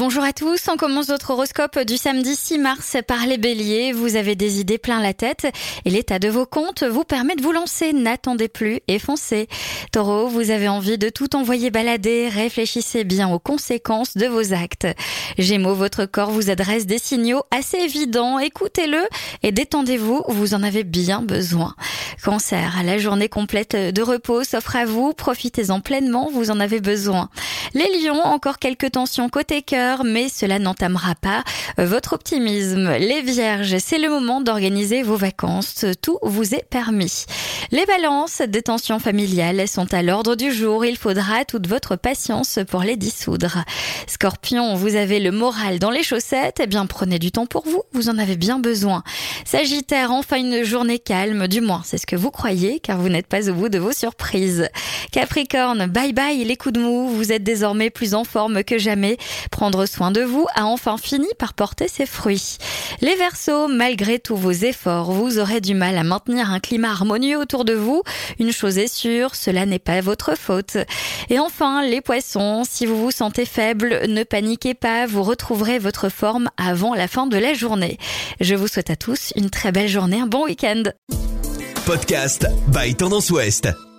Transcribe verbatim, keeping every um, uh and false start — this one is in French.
Bonjour à tous, on commence votre horoscope du samedi six mars par les béliers. Vous avez des idées plein la tête et l'état de vos comptes vous permet de vous lancer. N'attendez plus et foncez. Taureau, vous avez envie de tout envoyer balader. Réfléchissez bien aux conséquences de vos actes. Gémeaux, votre corps vous adresse des signaux assez évidents. Écoutez-le et détendez-vous, vous en avez bien besoin. Cancer, la journée complète de repos s'offre à vous. Profitez-en pleinement, vous en avez besoin. Les lions, encore quelques tensions côté cœur, mais cela n'entamera pas votre optimisme. Les vierges, c'est le moment d'organiser vos vacances. Tout vous est permis. Les balances, des tensions familiales sont à l'ordre du jour. Il faudra toute votre patience pour les dissoudre. Scorpion, vous avez le moral dans les chaussettes. Eh bien, prenez du temps pour vous. Vous en avez bien besoin. Sagittaire, enfin une journée calme. Du moins, c'est ce que vous croyez, car vous n'êtes pas au bout de vos surprises. Capricorne, bye bye les coups de mou. Vous êtes désormais plus en forme que jamais. Prendre soin de vous a enfin fini par porter ses fruits. Les Verseaux, malgré tous vos efforts, vous aurez du mal à maintenir un climat harmonieux autour de vous. Une chose est sûre, cela n'est pas votre faute. Et enfin, les Poissons, si vous vous sentez faible, ne paniquez pas, vous retrouverez votre forme avant la fin de la journée. Je vous souhaite à tous une très belle journée, un bon week-end. Podcast by Tendance Ouest.